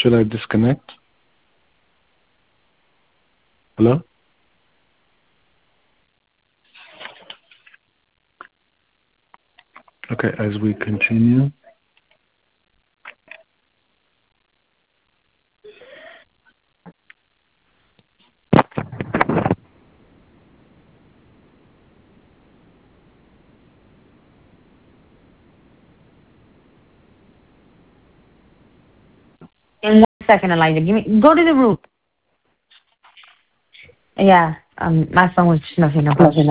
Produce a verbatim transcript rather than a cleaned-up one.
Should I disconnect? Hello? Okay, as we continue. In one second, Elijah. Give me go to the roof. Yeah. Um my phone was just nothing about